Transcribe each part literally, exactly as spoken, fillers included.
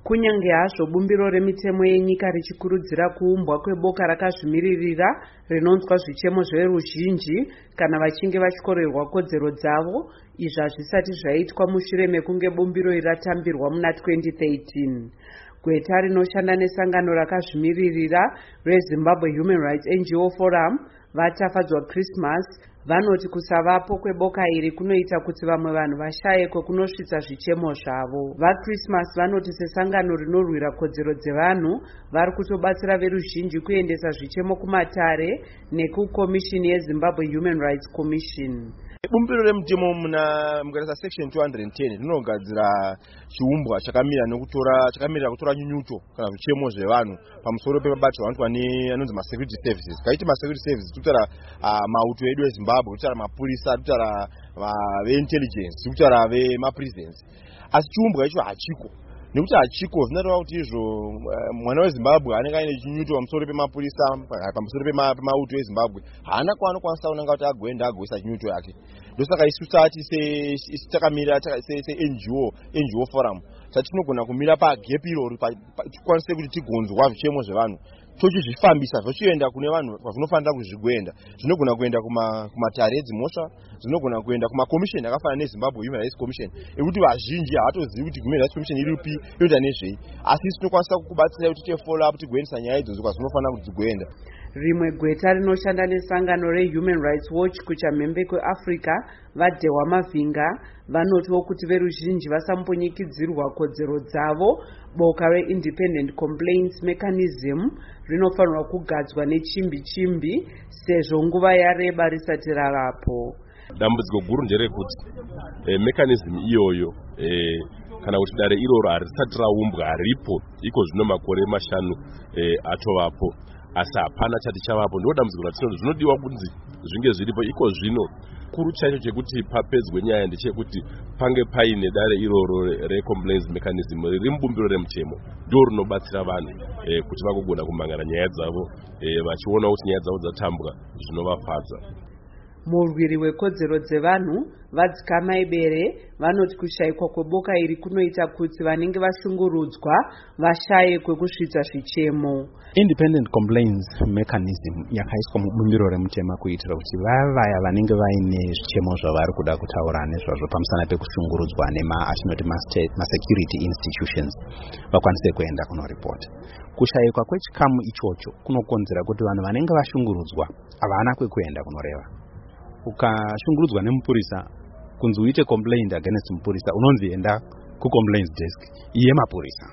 Kunyange hazvo bumbiro remitemo yenyika richikurudzira kuumbwa kweboka rakazvimiririra rinonzwa zvichemo zveruzhinji kana vachinge vachikorerwa kodzero dzavo, izvi hazvisati zvaitwa mushure mekunge bumbiro iri ratambirwa muna twenty thirteen. Gweta rinoshanda nesangano rakazvimiririra reZimbabwe Human Rights N G O Forum vatafadzwa Christmas vanoti kusavapo kweboka iri kunoita kuti vamwe vanhu vashaye kwekunosvitsa zvichemo zvavo. VaChristmas vanoti sesangano rinorwira kodzero dzevanhu vari kutobatsira veruzhinji kuendesa zvichemo kumatare nekukomishini yeZimbabwe Human Rights Commission. Bumbiro remutemo muna mukarasa section two hundred ten rinogadzira chiumbwa chakamira nokutora chakamira kutora nyunyuto kana zvichemo zvevanhu pamusoro pemabato anoitwa neanonzi ma security services. Kaiti ma security services tutara uh, mauto edu eZimbabwe, tutara mapurisa, tutara ve intelligence, tutara ve ma prisons. Asi chiumbwa icho hachiko. Nekuti hachiko zvinoreva kuti izvo mwana weZimbabwe anenge aine chinyuto pamusoro pemapurisa pamusoro pemauto eZimbabwe haana kwaanokwanisa kunanga kuti agoenda agoisa chinyuto yake. Ndosaka isu tati takamira se-N G O N G O Forum tatinogona kumira pagap iroro tikwanise kuti tigonzwa zvichemo zvevanhu tochizvifambisa zvochienda kune vanhu kwazvinofanira kuzvigoenda. Zvinogona kuenda kumatare edzimhosva, zvinogona kuenda kumakomisheni akafanana neZimbabwe Human Rights Commission ekuti vazhinji havatozivi kuti Human Rights Commission iri pi inoita nezvei, asi tinokwanisa kukubatsira kuti tiite follow up tigoendesa nyaya idzodzo kwazvinofanira kuti dzigoenda. Rimwe gweta rinoshanda nesangano reHuman Rights Watch kuchamhembe kweAfrica vaDhewa Mavinga vanotiwo kuti veruzhinji vasambonyikidzirwa kodzero dzavo, boka reIndependent Complaints Mechanism rinofanirwa kugadzwa nechimbi chimbi sezvo nguva yareba risati ravapo. Dambudziko guru nderekuti e, mechanism iyoyo e, kana kuti dare iroro harisati raumbwa haripo iko zvino makore mashanu e, atovapo, asi hapana chati chavapo. Ndo dambudziko ratinoda zvinodiwa kunzi zvinge zviripo iko zvino. Kuru chacho chekuti papedzwe nyaya ndechekuti pange paine dare iroro recomplaints mechanism riri mubumbiro remutemo ndo rinobatsira vanhu e, kuti vagogona kumangana nyaya dzavo e, vachiona kuti nyaya dzavo dzatambwa zvinovafadza. Murwiri wekodzero dzevanhu vadzikama ibere vanoti kushayikwa kweboka iri kunoita kuti vanenge vashungurudzwa vashaye kwekusvitsa zvichemo. Independent Complaints Mechanism yakaiswa mubumbiro remutema kuitira kuti vaya vanenge vaine zvichemo zvavari kuda kutaura nezvazvo pamusana pekushungurudzwa nema atinoti ma security institutions vakwanise kuenda kunoripota. Kushayikwa kwechikamu ichocho kunokonzera kuti vanhu vanenge vashungurudzwa havana kwekuenda kunoreva. Ukashungurudzwa nemupurisa kunzi uite complaint against mupurisa unonzi enda ku complaints desk iye mapurisa.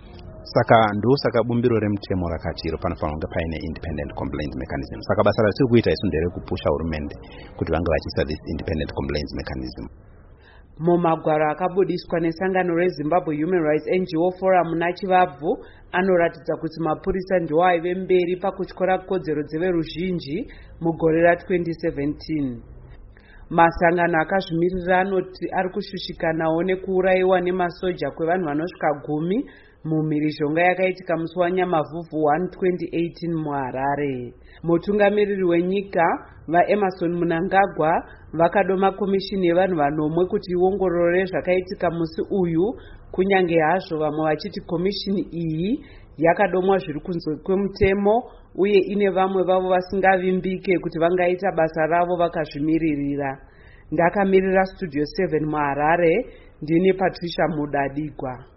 Saka ndo saka bumbiro remutemo rakati panofanira kunge paine independent complaint mechanism. Saka basa ratiri kuita isu ndere kupusha hurumende kuti vange vachiisa this independent complaints mechanism. Mumagwaro akabudiswa nesangano reZimbabwe Human Rights N G O Forum naChivabvu anoratidza kuti mapurisa ndiwo aive mberi pakutyora kodzero dzeveruzhinji mugore ra-twenty seventeen. Masangano akazvimirira anoti ari kushushikanawo nekuurayiwa nemasoja kwevanhu vanosvika gumi mumhirizhonga yakaitika musi waNyamavhuvhu one twenty eighteen muHarare. Mutungamiriri wenyika vaEmerson Mnangagwa vakadoma komishini yevanhu vanomwe kuti iongorore zvakaitika musi uyu, kunyange hazvo vamwe vachiti komishini iyi yakadomwa zviri kunze kwemutemo uye ine vamwe vavo vasingavimbike kuti vangaita basa ravo vakazvimiririra. Ndakamirira Studio seven muHarare, ndini Patricia Mudadigwa.